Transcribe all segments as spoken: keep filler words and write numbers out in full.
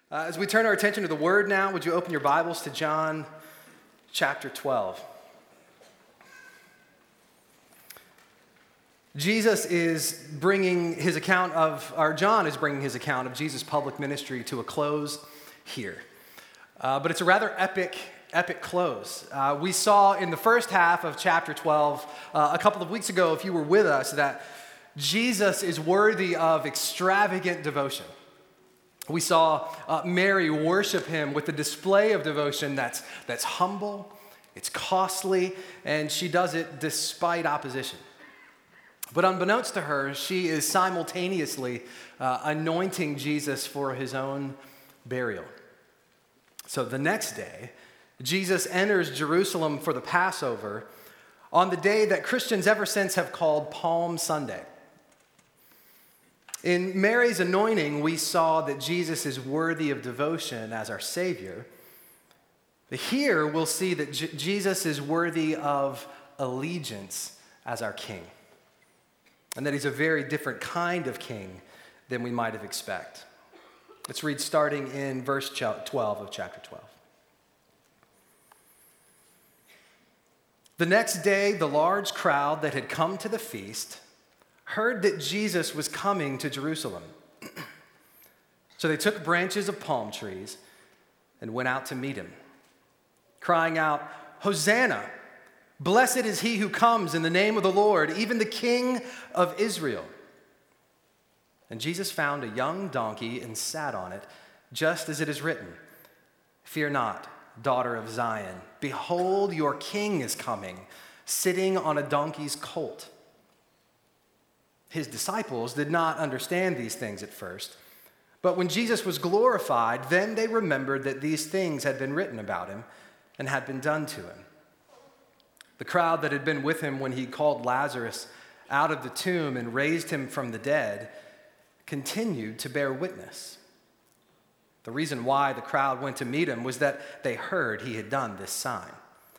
Uh, as we turn our attention to the Word now, would you open your Bibles to John chapter twelve? Jesus is bringing his account of, or John is bringing his account of Jesus' public ministry to a close here. Uh, but it's a rather epic, epic close. Uh, we saw in the first half of chapter twelve, uh, a couple of weeks ago, if you were with us, that Jesus is worthy of extravagant devotion. We saw uh, Mary worship him with a display of devotion that's, that's humble, it's costly, and she does it despite opposition. But unbeknownst to her, she is simultaneously uh, anointing Jesus for his own burial. So the next day, Jesus enters Jerusalem for the Passover on the day that Christians ever since have called Palm Sunday. In Mary's anointing, we saw that Jesus is worthy of devotion as our Savior. But here, we'll see that J- Jesus is worthy of allegiance as our King, and that he's a very different kind of king than we might have expected. Let's read starting in verse twelve of chapter twelve. The next day, the large crowd that had come to the feast heard that Jesus was coming to Jerusalem. So they took branches of palm trees and went out to meet him, crying out, "Hosanna! Blessed is he who comes in the name of the Lord, even the King of Israel." And Jesus found a young donkey and sat on it, just as it is written, "Fear not, daughter of Zion. Behold, your king is coming, sitting on a donkey's colt." His disciples did not understand these things at first, but when Jesus was glorified, then they remembered that these things had been written about him and had been done to him. The crowd that had been with him when he called Lazarus out of the tomb and raised him from the dead continued to bear witness. The reason why the crowd went to meet him was that they heard he had done this sign.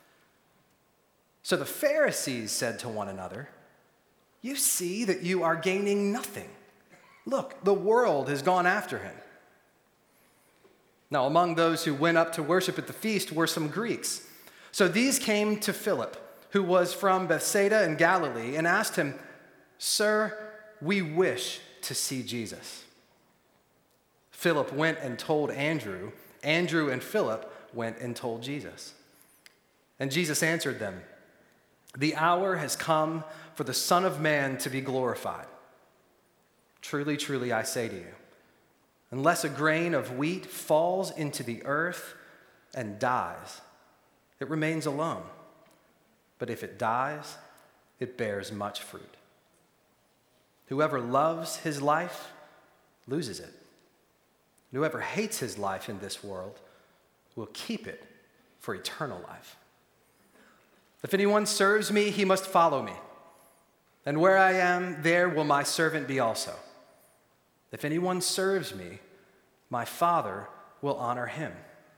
So the Pharisees said to one another, "You see that you are gaining nothing. Look, the world has gone after him." Now, among those who went up to worship at the feast were some Greeks. So these came to Philip, who was from Bethsaida in Galilee, and asked him, "Sir, we wish to see Jesus." Philip went and told Andrew. Andrew and Philip went and told Jesus. And Jesus answered them, "The hour has come for the Son of Man to be glorified. Truly, truly, I say to you, unless a grain of wheat falls into the earth and dies, it remains alone. But if it dies, it bears much fruit. Whoever loves his life loses it. And whoever hates his life in this world will keep it for eternal life. If anyone serves me, he must follow me. And where I am, there will my servant be also. If anyone serves me, my Father will honor him.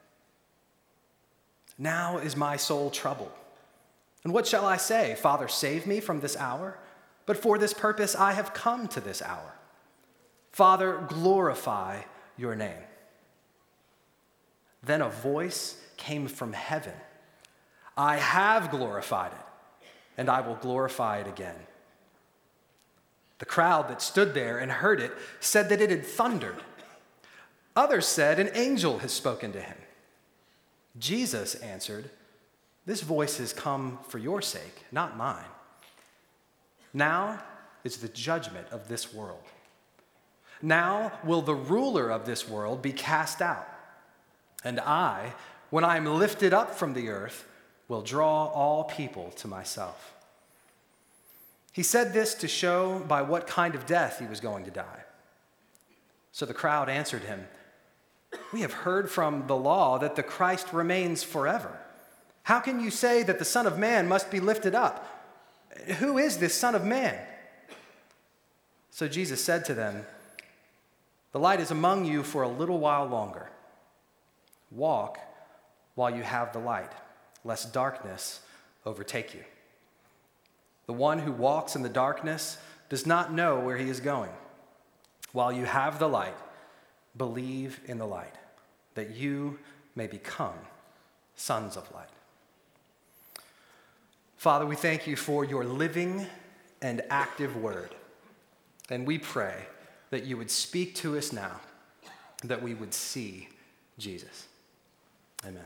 Now is my soul troubled. And what shall I say? Father, save me from this hour? But for this purpose I have come to this hour. Father, glorify your name." Then a voice came from heaven. "I have glorified it, and I will glorify it again." The crowd that stood there and heard it said that it had thundered. Others said, "An angel has spoken to him." Jesus answered, "This voice has come for your sake, not mine. Now is the judgment of this world. Now will the ruler of this world be cast out. And I, when I am lifted up from the earth, will draw all people to myself." He said this to show by what kind of death he was going to die. So the crowd answered him, "We have heard from the law that the Christ remains forever. How can you say that the Son of Man must be lifted up? Who is this Son of Man?" So Jesus said to them, "The light is among you for a little while longer. Walk while you have the light, lest darkness overtake you. The one who walks in the darkness does not know where he is going. While you have the light, believe in the light, that you may become sons of light. Father, we thank you for your living and active word. And we pray that you would speak to us now, that we would see Jesus. Amen.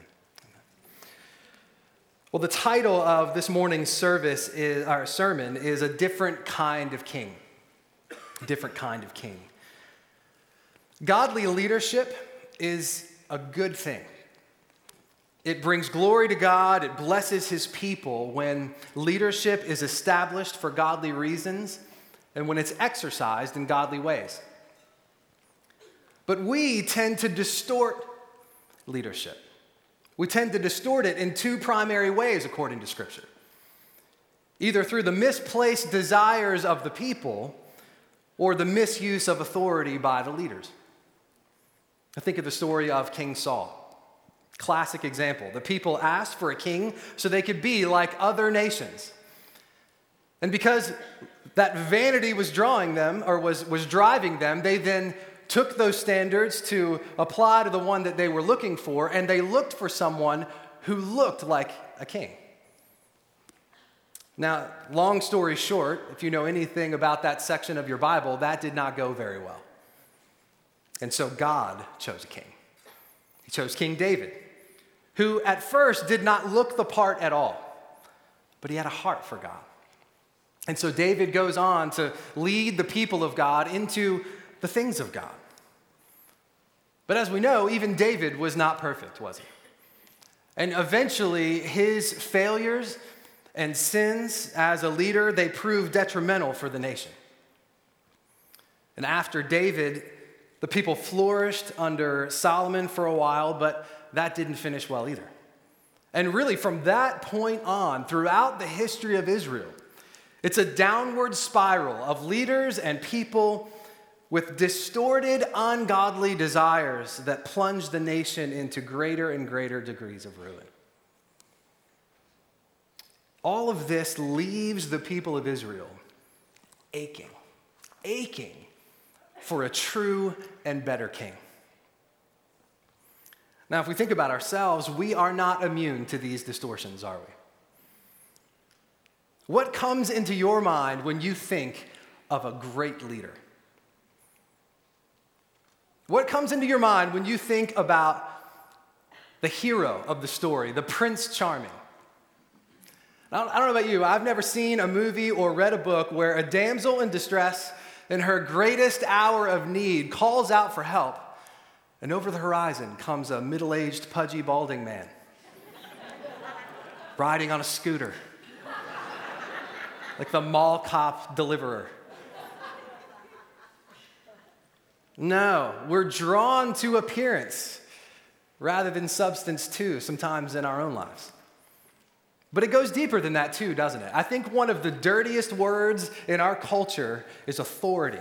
Well, the title of this morning's service is, our sermon is A Different Kind of King. A different kind of king. Godly leadership is a good thing. It brings glory to God. It blesses his people when leadership is established for godly reasons and when it's exercised in godly ways. But we tend to distort leadership. We tend to distort it in two primary ways, according to Scripture. Either through the misplaced desires of the people or the misuse of authority by the leaders. I think of the story of King Saul. Classic example. The people asked for a king so they could be like other nations. And because that vanity was drawing them, or was, was driving them, they then took those standards to apply to the one that they were looking for, and they looked for someone who looked like a king. Now, long story short, if you know anything about that section of your Bible, that did not go very well. And so God chose a king. He chose King David, who at first did not look the part at all, but he had a heart for God. And so David goes on to lead the people of God into the things of God. But as we know, even David was not perfect, was he? And eventually, his failures and sins as a leader, they proved detrimental for the nation. And after David, the people flourished under Solomon for a while, but that didn't finish well either. And really, from that point on, throughout the history of Israel, it's a downward spiral of leaders and people with distorted, ungodly desires that plunge the nation into greater and greater degrees of ruin. All of this leaves the people of Israel aching, aching for a true and better king. Now, if we think about ourselves, we are not immune to these distortions, are we? What comes into your mind when you think of a great leader? What comes into your mind when you think about the hero of the story, the Prince Charming? I don't, I don't know about you, I've never seen a movie or read a book where a damsel in distress in her greatest hour of need calls out for help, and over the horizon comes a middle-aged, pudgy, balding man riding on a scooter, like the mall cop deliverer. No, we're drawn to appearance rather than substance too, sometimes in our own lives. But it goes deeper than that too, doesn't it? I think one of the dirtiest words in our culture is authority.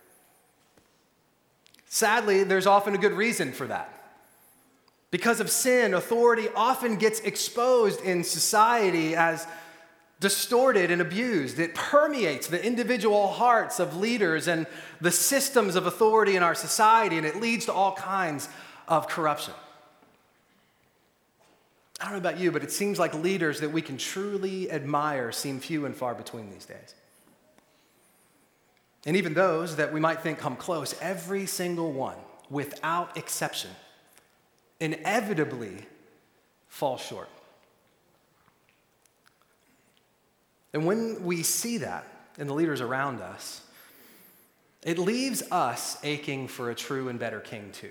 Sadly, there's often a good reason for that. Because of sin, authority often gets exposed in society as distorted and abused. It permeates the individual hearts of leaders and the systems of authority in our society, and it leads to all kinds of corruption. I don't know about you, but it seems like leaders that we can truly admire seem few and far between these days. And even those that we might think come close, every single one, without exception, inevitably fall short. And when we see that in the leaders around us, it leaves us aching for a true and better king too.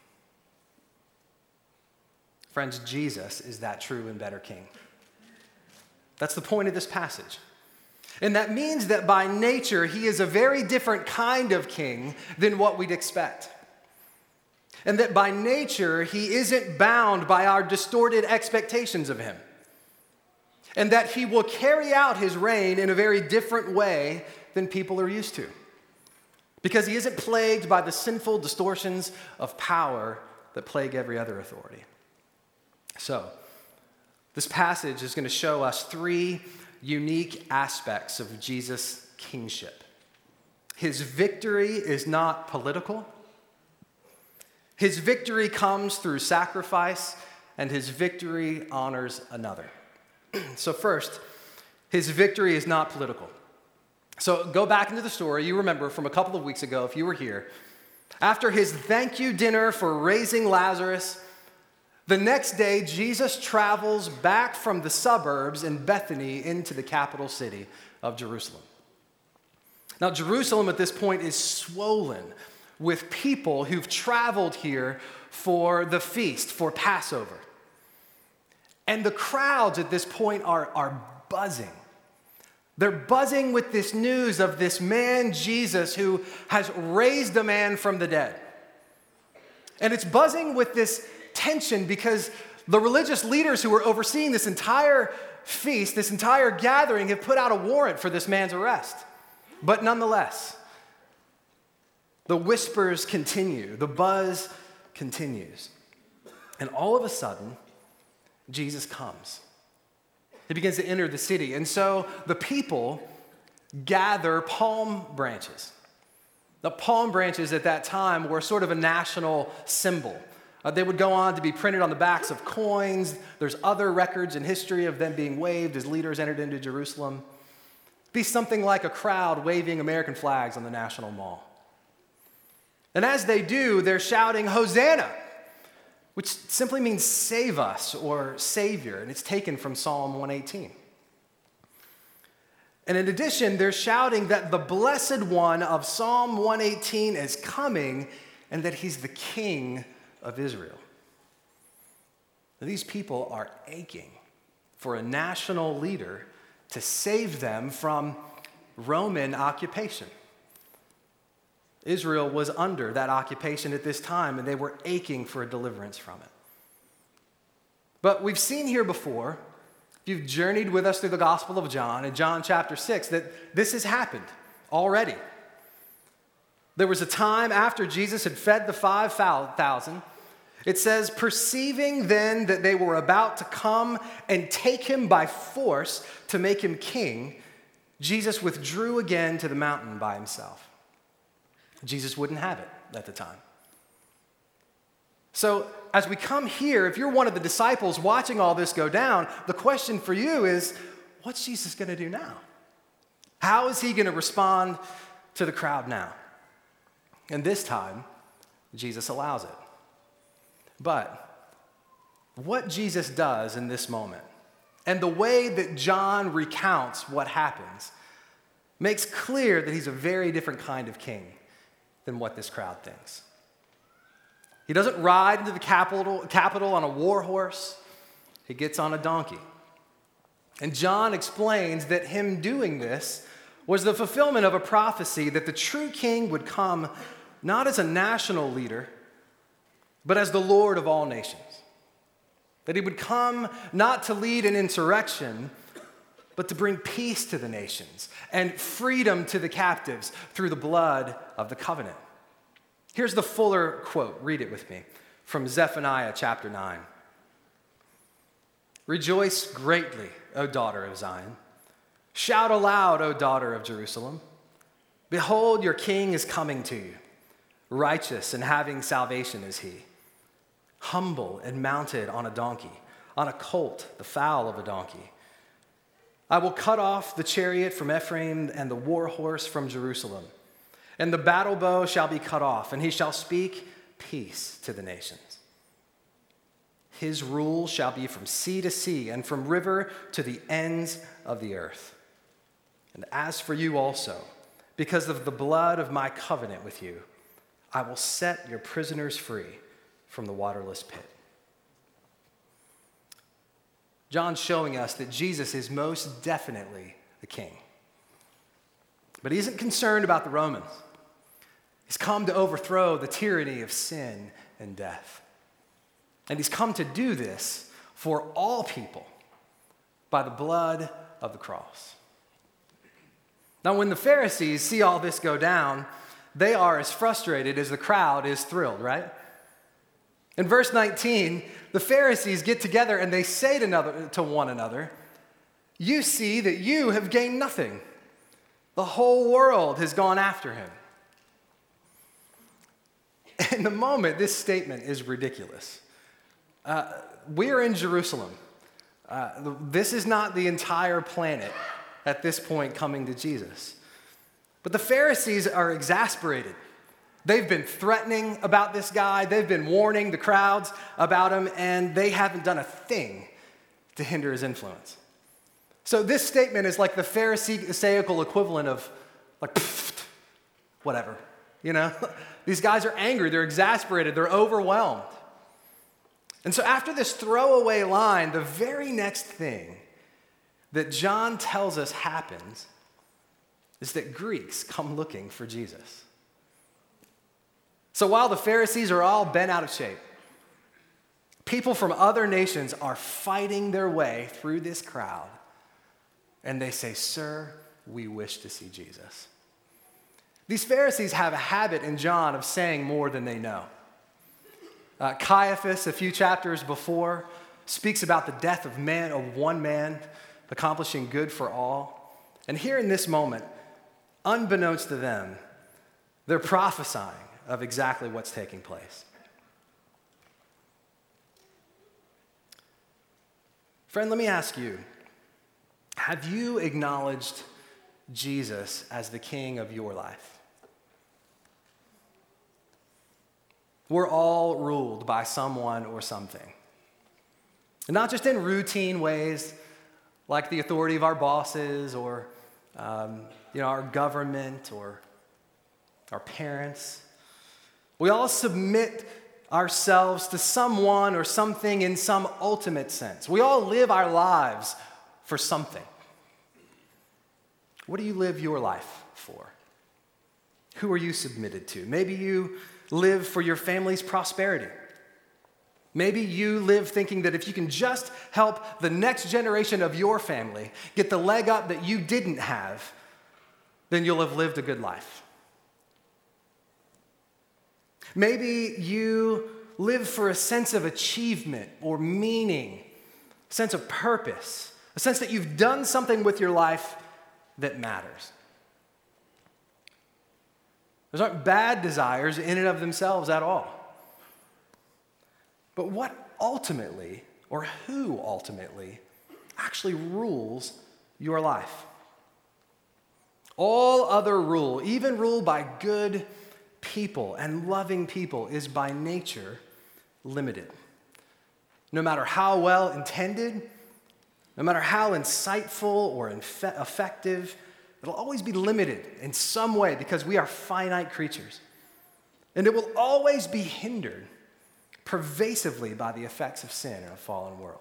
Friends, Jesus is that true and better king. That's the point of this passage. And that means that by nature, he is a very different kind of king than what we'd expect. And that by nature, he isn't bound by our distorted expectations of him. And that he will carry out his reign in a very different way than people are used to. Because he isn't plagued by the sinful distortions of power that plague every other authority. So, this passage is going to show us three unique aspects of Jesus' kingship. His victory is not political. His victory comes through sacrifice, and his victory honors another. So first, his victory is not political. So go back into the story. You remember from a couple of weeks ago, if you were here, after his thank you dinner for raising Lazarus, the next day, Jesus travels back from the suburbs in Bethany into the capital city of Jerusalem. Now, Jerusalem at this point is swollen with people who've traveled here for the feast, for Passover. And the crowds at this point are, are buzzing. They're buzzing with this news of this man, Jesus, who has raised a man from the dead. And it's buzzing with this tension because the religious leaders who were overseeing this entire feast, this entire gathering, have put out a warrant for this man's arrest. But nonetheless, the whispers continue, the buzz continues. And all of a sudden, Jesus comes. He begins to enter the city. And so the people gather palm branches. The palm branches at that time were sort of a national symbol. Uh, they would go on to be printed on the backs of coins. There's other records in history of them being waved as leaders entered into Jerusalem. Be something like a crowd waving American flags on the National Mall. And as they do, they're shouting, "Hosanna," which simply means save us or Savior, and it's taken from Psalm one eighteen. And in addition, they're shouting that the Blessed One of Psalm one eighteen is coming and that he's the King of Israel. Now, these people are aching for a national leader to save them from Roman occupation. Israel was under that occupation at this time, and they were aching for a deliverance from it. But we've seen here before, if you've journeyed with us through the Gospel of John, in John chapter six, that this has happened already. There was a time after Jesus had fed the five thousand. It says, perceiving then that they were about to come and take him by force to make him king, Jesus withdrew again to the mountain by himself. Jesus wouldn't have it at the time. So as we come here, if you're one of the disciples watching all this go down, the question for you is, what's Jesus going to do now? How is he going to respond to the crowd now? And this time, Jesus allows it. But what Jesus does in this moment, and the way that John recounts what happens, makes clear that he's a very different kind of king than what this crowd thinks. He doesn't ride into the capital, capital on a war horse. He gets on a donkey. And John explains that him doing this was the fulfillment of a prophecy that the true king would come not as a national leader, but as the Lord of all nations. That he would come not to lead an insurrection, but to bring peace to the nations and freedom to the captives through the blood of the covenant. Here's the fuller quote. Read it with me from Zephaniah chapter nine. Rejoice greatly, O daughter of Zion. Shout aloud, O daughter of Jerusalem. Behold, your king is coming to you. Righteous and having salvation is he. Humble and mounted on a donkey, on a colt, the foal of a donkey. I will cut off the chariot from Ephraim and the war horse from Jerusalem. And the battle bow shall be cut off, and he shall speak peace to the nations. His rule shall be from sea to sea, and from river to the ends of the earth. And as for you also, because of the blood of my covenant with you, I will set your prisoners free from the waterless pit. John's showing us that Jesus is most definitely the king. But he isn't concerned about the Romans. He's come to overthrow the tyranny of sin and death. And he's come to do this for all people by the blood of the cross. Now, when the Pharisees see all this go down, they are as frustrated as the crowd is thrilled, right? In verse nineteen, the Pharisees get together and they say to, another, to one another, "You see that you have gained nothing. The whole world has gone after him." in the moment, this statement is ridiculous. Uh, we're in Jerusalem. Uh, this is not the entire planet at this point coming to Jesus. But the Pharisees are exasperated. They've been threatening about this guy. They've been warning the crowds about him, and they haven't done a thing to hinder his influence. So this statement is like the Pharisaical equivalent of like, pfft, whatever, you know? These guys are angry, they're exasperated, they're overwhelmed. And so after this throwaway line, the very next thing that John tells us happens is that Greeks come looking for Jesus. So while the Pharisees are all bent out of shape, people from other nations are fighting their way through this crowd, and they say, "Sir, we wish to see Jesus." These Pharisees have a habit in John of saying more than they know. Uh, Caiaphas, a few chapters before, speaks about the death of man, of one man, accomplishing good for all. And here in this moment, unbeknownst to them, they're prophesying of exactly what's taking place. Friend, let me ask you, have you acknowledged Jesus as the king of your life? We're all ruled by someone or something. And not just in routine ways, like the authority of our bosses or um, you know, our government or our parents. We all submit ourselves to someone or something in some ultimate sense. We all live our lives for something. What do you live your life for? Who are you submitted to? Maybe you live for your family's prosperity. Maybe you live thinking that if you can just help the next generation of your family get the leg up that you didn't have, then you'll have lived a good life. Maybe you live for a sense of achievement or meaning, a sense of purpose, a sense that you've done something with your life that matters. Those aren't bad desires in and of themselves at all. But what ultimately, or who ultimately, actually rules your life? All other rule, even rule by good people and loving people, is by nature limited. No matter how well intended, no matter how insightful or infe- effective, it'll always be limited in some way because we are finite creatures. And it will always be hindered pervasively by the effects of sin in a fallen world.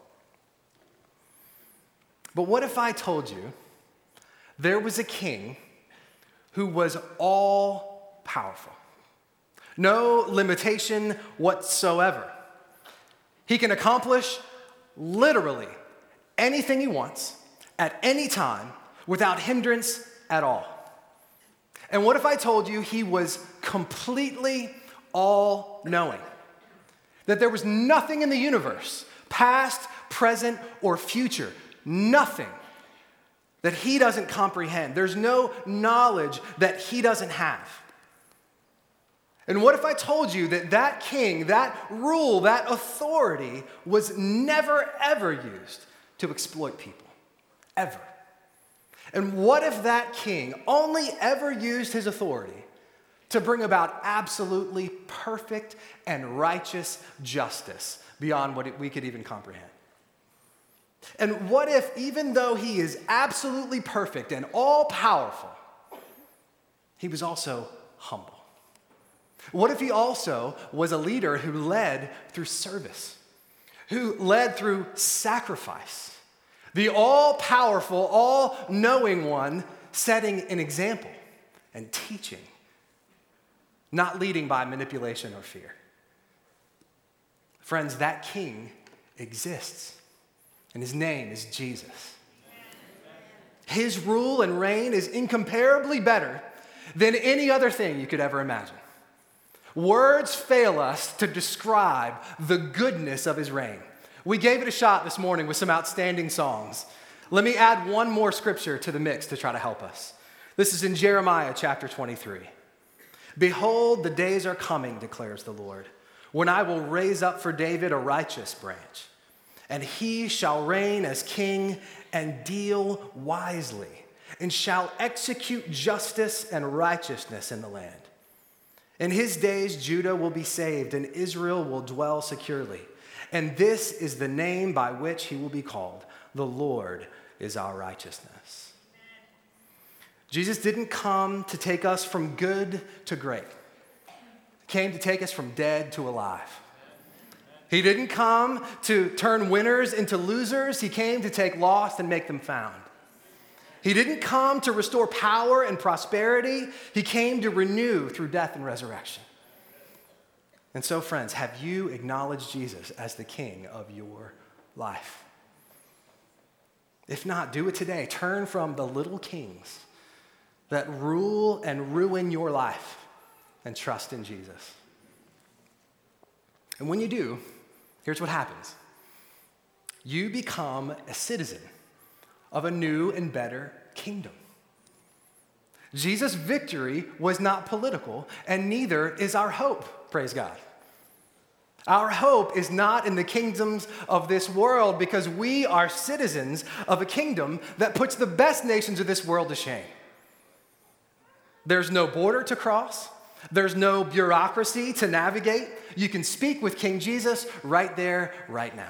But what if I told you there was a king who was all powerful? No limitation whatsoever. He can accomplish literally anything he wants at any time without hindrance at all. And what if I told you he was completely all-knowing? That there was nothing in the universe, past, present, or future, nothing that he doesn't comprehend. There's no knowledge that he doesn't have. And what if I told you that that king, that rule, that authority was never, ever used to exploit people? Ever. And what if that king only ever used his authority to bring about absolutely perfect and righteous justice beyond what we could even comprehend? And what if, even though he is absolutely perfect and all-powerful, he was also humble? What if he also was a leader who led through service, who led through sacrifice? The all-powerful, all-knowing one setting an example and teaching, not leading by manipulation or fear. Friends, that king exists, and his name is Jesus. His rule and reign is incomparably better than any other thing you could ever imagine. Words fail us to describe the goodness of his reign. We gave it a shot this morning with some outstanding songs. Let me add one more scripture to the mix to try to help us. This is in Jeremiah chapter twenty-three. Behold, the days are coming, declares the Lord, when I will raise up for David a righteous branch, and he shall reign as king and deal wisely, and shall execute justice and righteousness in the land. In his days, Judah will be saved, and Israel will dwell securely. And this is the name by which he will be called. The Lord is our righteousness. Jesus didn't come to take us from good to great. He came to take us from dead to alive. He didn't come to turn winners into losers. He came to take lost and make them found. He didn't come to restore power and prosperity. He came to renew through death and resurrection. And so, friends, have you acknowledged Jesus as the King of your life? If not, do it today. Turn from the little kings that rule and ruin your life and trust in Jesus. And when you do, here's what happens. You become a citizen of a new and better kingdom. Jesus' victory was not political, and neither is our hope, praise God. Our hope is not in the kingdoms of this world, because we are citizens of a kingdom that puts the best nations of this world to shame. There's no border to cross. There's no bureaucracy to navigate. You can speak with King Jesus right there, right now.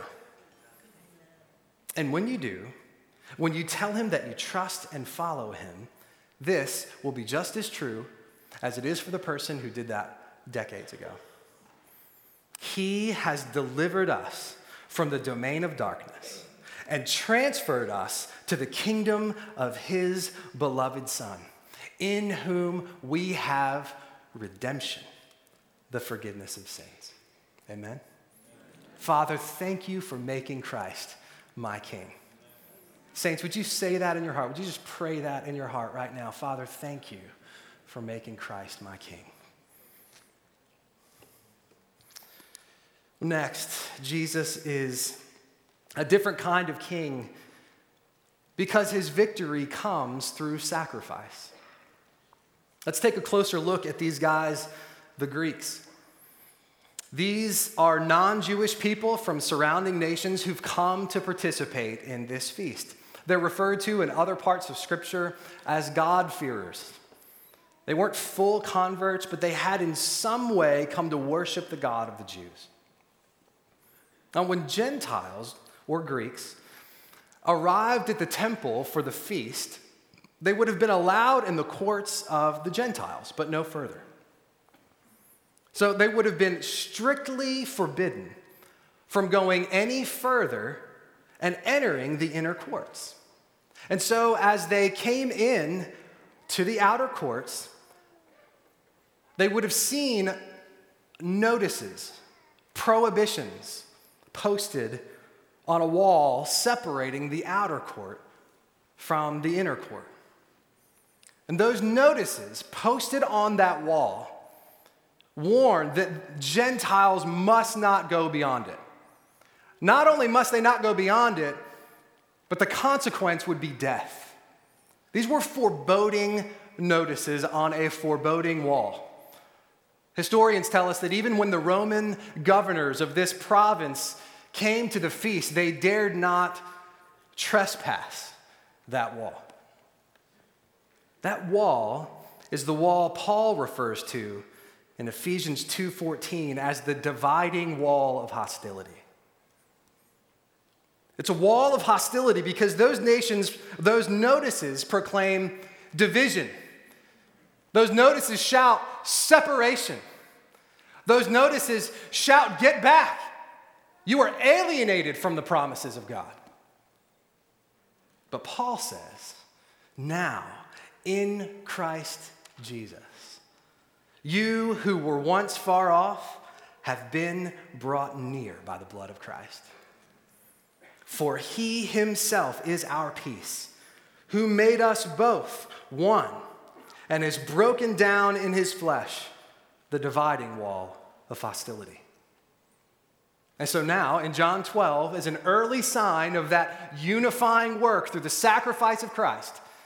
And when you do, when you tell him that you trust and follow him, this will be just as true as it is for the person who did that decades ago. He has delivered us from the domain of darkness and transferred us to the kingdom of his beloved Son, in whom we have redemption, the forgiveness of sins. Amen? Amen. Father, thank you for making Christ my King. Saints, would you say that in your heart? Would you just pray that in your heart right now? Father, thank you for making Christ my King. Next, Jesus is a different kind of king because his victory comes through sacrifice. Let's take a closer look at these guys, the Greeks. These are non-Jewish people from surrounding nations who've come to participate in this feast. They're referred to in other parts of Scripture as God-fearers. They weren't full converts, but they had in some way come to worship the God of the Jews. Now, when Gentiles, or Greeks, arrived at the temple for the feast, they would have been allowed in the courts of the Gentiles, but no further. So they would have been strictly forbidden from going any further and entering the inner courts. And so as they came in to the outer courts, they would have seen notices, prohibitions posted on a wall separating the outer court from the inner court. And those notices posted on that wall warned that Gentiles must not go beyond it. Not only must they not go beyond it, but the consequence would be death. These were foreboding notices on a foreboding wall. Historians tell us that even when the Roman governors of this province came to the feast, they dared not trespass that wall. That wall is the wall Paul refers to in Ephesians two fourteen as the dividing wall of hostility. It's a wall of hostility because those nations, those notices proclaim division. Those notices shout separation. Those notices shout, get back. You are alienated from the promises of God. But Paul says, now, in Christ Jesus, you who were once far off have been brought near by the blood of Christ. For he himself is our peace, who made us both one and has broken down in his flesh the dividing wall of hostility. And so now, in John twelve, as an early sign of that unifying work through the sacrifice of Christ,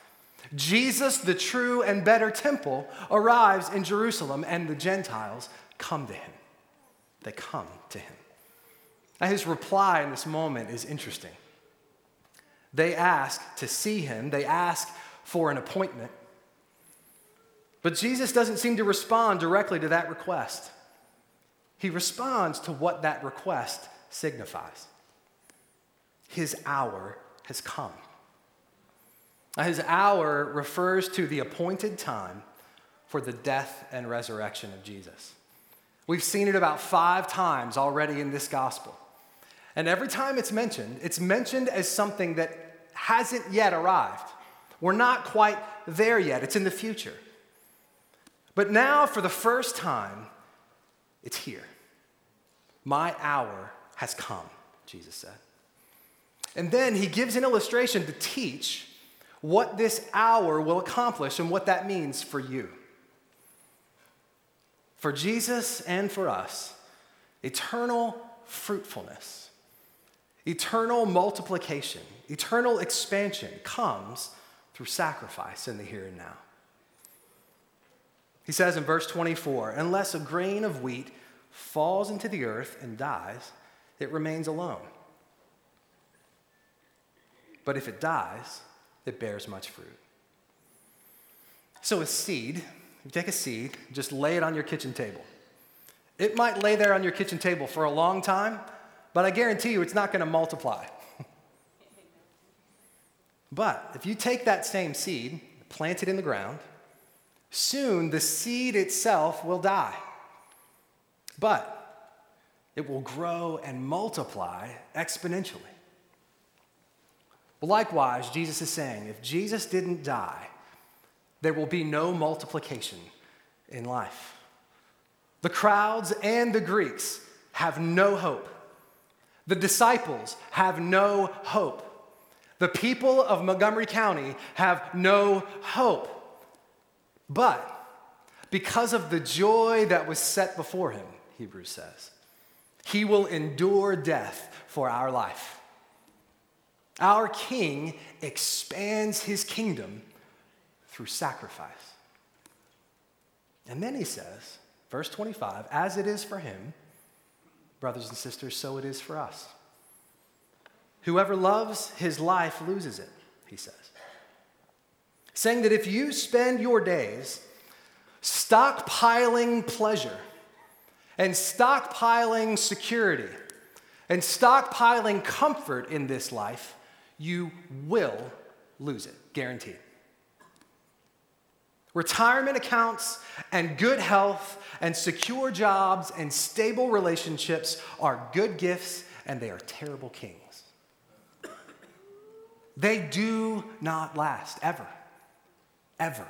Jesus, the true and better temple, arrives in Jerusalem, and the Gentiles come to him. They come to him. Now, his reply in this moment is interesting. They ask to see him. They ask for an appointment. But Jesus doesn't seem to respond directly to that request. He responds to what that request signifies. His hour has come. Now, his hour refers to the appointed time for the death and resurrection of Jesus. We've seen it about five times already in this gospel. And every time it's mentioned, it's mentioned as something that hasn't yet arrived. We're not quite there yet. It's in the future. But now, for the first time, it's here. My hour has come, Jesus said. And then he gives an illustration to teach what this hour will accomplish and what that means for you. For Jesus and for us, eternal fruitfulness, eternal multiplication, eternal expansion comes through sacrifice in the here and now. He says in verse twenty-four, unless a grain of wheat falls into the earth and dies, it remains alone. But if it dies, it bears much fruit. So a seed, you take a seed, just lay it on your kitchen table. It might lay there on your kitchen table for a long time, but I guarantee you it's not going to multiply. But if you take that same seed, plant it in the ground, soon the seed itself will die. But it will grow and multiply exponentially. Likewise, Jesus is saying, if Jesus didn't die, there will be no multiplication in life. The crowds and the Greeks have no hope. The disciples have no hope. The people of Montgomery County have no hope. But because of the joy that was set before him, Hebrews says, he will endure death for our life. Our King expands his kingdom through sacrifice. And then he says, verse twenty-five, as it is for him, brothers and sisters, so it is for us. Whoever loves his life loses it, he says. Saying that if you spend your days stockpiling pleasure and stockpiling security and stockpiling comfort in this life, you will lose it, guaranteed. Retirement accounts and good health and secure jobs and stable relationships are good gifts, and they are terrible kings. They do not last, ever, ever.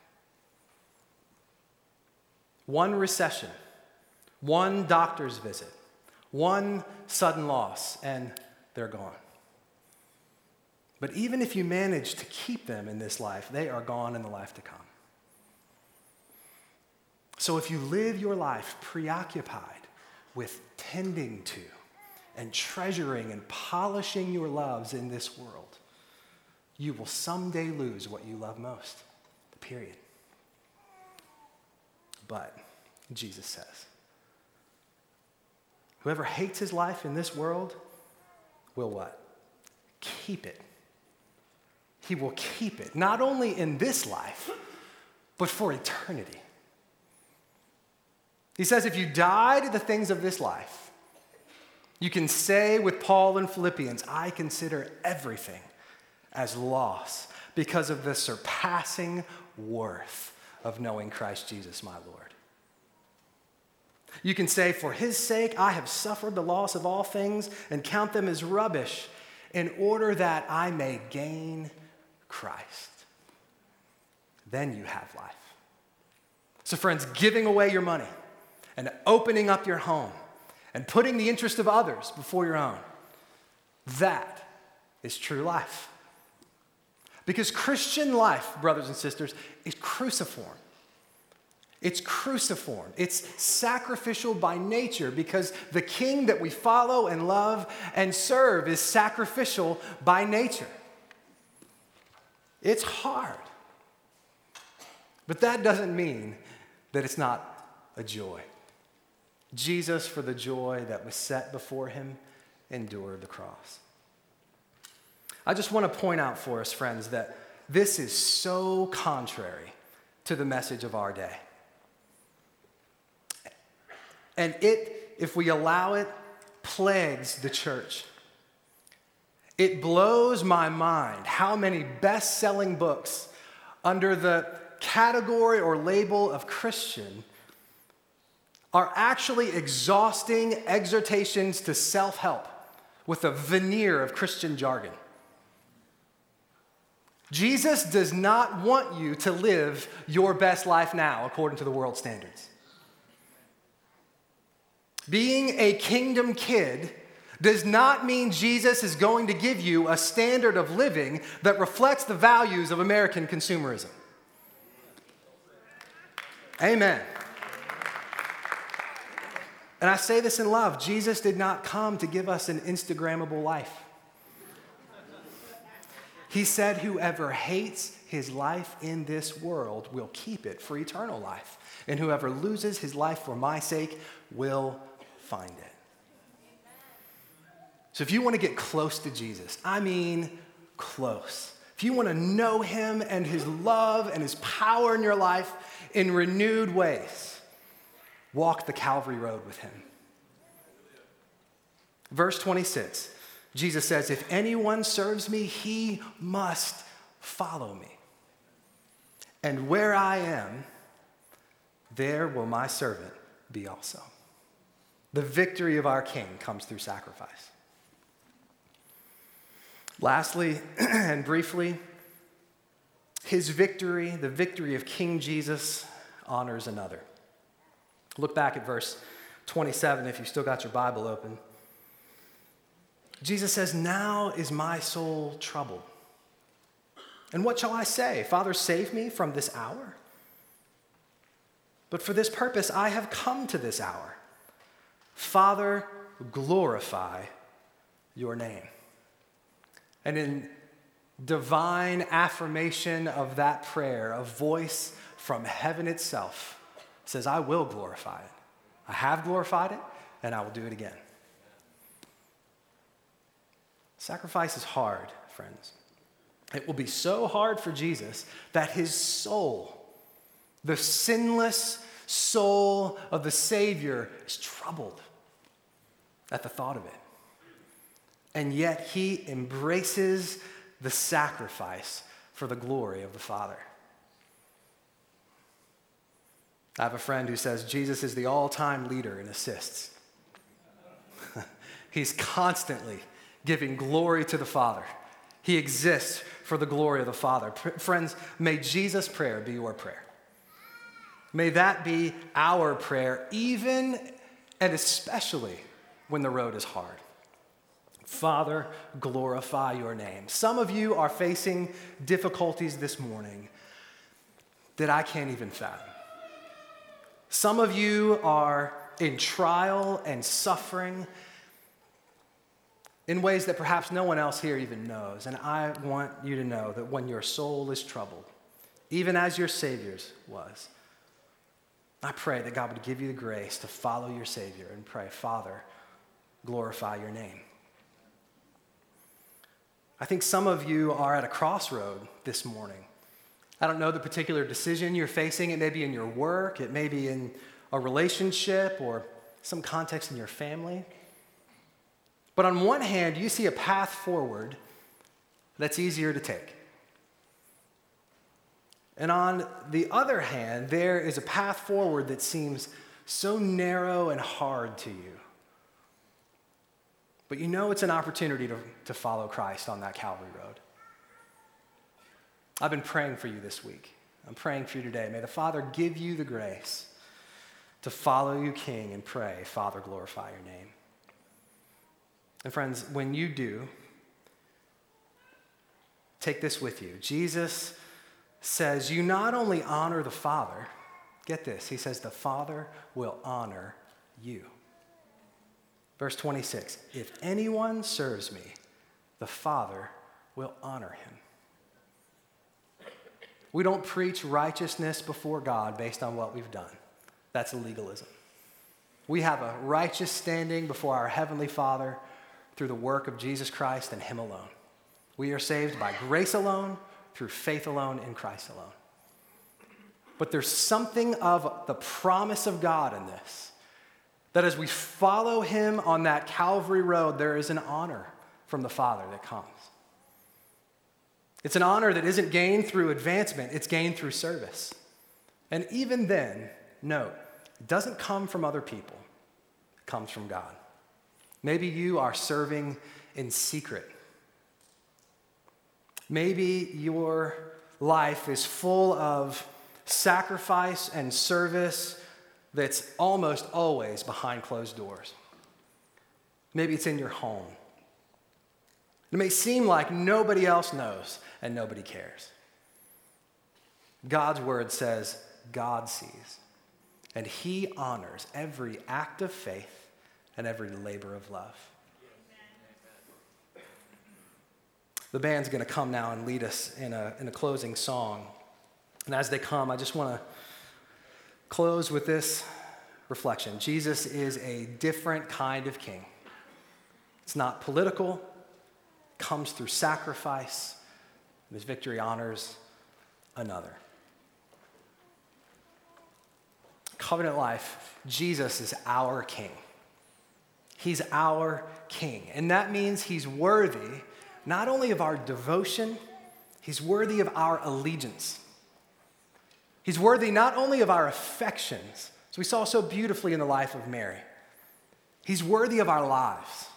One recession, one doctor's visit, one sudden loss, and they're gone. But even if you manage to keep them in this life, they are gone in the life to come. So if you live your life preoccupied with tending to and treasuring and polishing your loves in this world, you will someday lose what you love most, period. But Jesus says, whoever hates his life in this world will what? Keep it. He will keep it, not only in this life, but for eternity. He says, if you die to the things of this life, you can say with Paul in Philippians, I consider everything as loss because of the surpassing worth of knowing Christ Jesus, my Lord. You can say, for his sake, I have suffered the loss of all things and count them as rubbish in order that I may gain Christ. Then you have life. So friends, giving away your money and opening up your home and putting the interest of others before your own, that is true life. Because Christian life, brothers and sisters, is cruciform. It's cruciform. It's sacrificial by nature because the King that we follow and love and serve is sacrificial by nature. It's hard. But that doesn't mean that it's not a joy. Jesus, for the joy that was set before him, endured the cross. I just want to point out for us, friends, that this is so contrary to the message of our day. And it, if we allow it, plagues the church. It blows my mind how many best-selling books under the category or label of Christian are actually exhausting exhortations to self-help with a veneer of Christian jargon. Jesus does not want you to live your best life now according to the world standards. Being a kingdom kid does not mean Jesus is going to give you a standard of living that reflects the values of American consumerism. Amen. And I say this in love. Jesus did not come to give us an Instagrammable life. He said whoever hates his life in this world will keep it for eternal life. And whoever loses his life for my sake will find it. So if you want to get close to Jesus, I mean close. If you want to know him and his love and his power in your life in renewed ways, walk the Calvary road with him. Verse twenty-six, Jesus says, if anyone serves me, he must follow me. And where I am, there will my servant be also. The victory of our King comes through sacrifice. Lastly, and briefly, his victory, the victory of King Jesus, honors another. Look back at verse twenty-seven if you've still got your Bible open. Jesus says, now is my soul troubled. And what shall I say? Father, save me from this hour? But for this purpose I have come to this hour. Father, glorify your name. And in divine affirmation of that prayer, a voice from heaven itself says, I will glorify it. I have glorified it, and I will do it again. Sacrifice is hard, friends. It will be so hard for Jesus that his soul, the sinless soul of the Savior, is troubled at the thought of it. And yet he embraces the sacrifice for the glory of the Father. I have a friend who says Jesus is the all-time leader in assists. He's constantly giving glory to the Father. He exists for the glory of the Father. P- friends, may Jesus' prayer be your prayer. May that be our prayer, even and especially when the road is hard. Father, glorify your name. Some of you are facing difficulties this morning that I can't even fathom. Some of you are in trial and suffering in ways that perhaps no one else here even knows. And I want you to know that when your soul is troubled, even as your Savior's was, I pray that God would give you the grace to follow your Savior and pray, Father, glorify your name. I think some of you are at a crossroad this morning. I don't know the particular decision you're facing. It may be in your work, it may be in a relationship or some context in your family. But on one hand, you see a path forward that's easier to take. And on the other hand, there is a path forward that seems so narrow and hard to you. But you know it's an opportunity to, to follow Christ on that Calvary road. I've been praying for you this week. I'm praying for you today. May the Father give you the grace to follow you, King, and pray, Father, glorify your name. And friends, when you do, take this with you. Jesus says you not only honor the Father, get this, he says the Father will honor you. Verse twenty-six, if anyone serves me, the Father will honor him. We don't preach righteousness before God based on what we've done. That's legalism. We have a righteous standing before our Heavenly Father through the work of Jesus Christ and Him alone. We are saved by grace alone, through faith alone, in Christ alone. But there's something of the promise of God in this, that as we follow Him on that Calvary road, there is an honor from the Father that comes. It's an honor that isn't gained through advancement, it's gained through service. And even then, note, it doesn't come from other people, it comes from God. Maybe you are serving in secret. Maybe your life is full of sacrifice and service that's almost always behind closed doors. Maybe it's in your home. It may seem like nobody else knows and nobody cares. God's word says God sees, and He honors every act of faith and every labor of love. The band's going to come now and lead us in a, in a closing song. And as they come, I just want to close with this reflection. Jesus is a different kind of king. It's not political, it comes through sacrifice, and His victory honors another. Covenant life, Jesus is our king. He's our king. And that means He's worthy not only of our devotion, He's worthy of our allegiance. He's worthy not only of our affections, as we saw so beautifully in the life of Mary. He's worthy of our lives.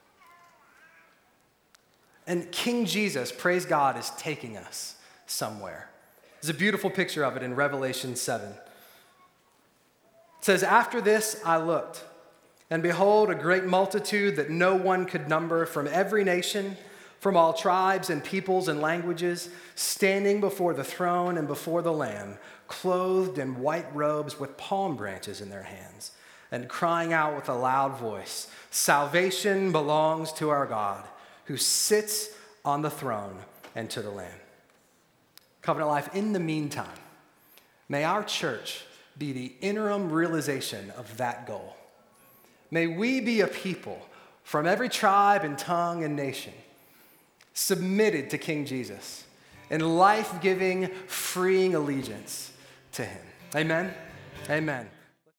And King Jesus, praise God, is taking us somewhere. There's a beautiful picture of it in Revelation seven. It says, "After this I looked, and behold, a great multitude that no one could number, from every nation, from all tribes and peoples and languages, standing before the throne and before the Lamb, clothed in white robes with palm branches in their hands, and crying out with a loud voice, 'Salvation belongs to our God, who sits on the throne, and to the Lamb.'" Covenant life, in the meantime, may our church be the interim realization of that goal. May we be a people from every tribe and tongue and nation submitted to King Jesus in life-giving, freeing allegiance to Him. Amen? Amen.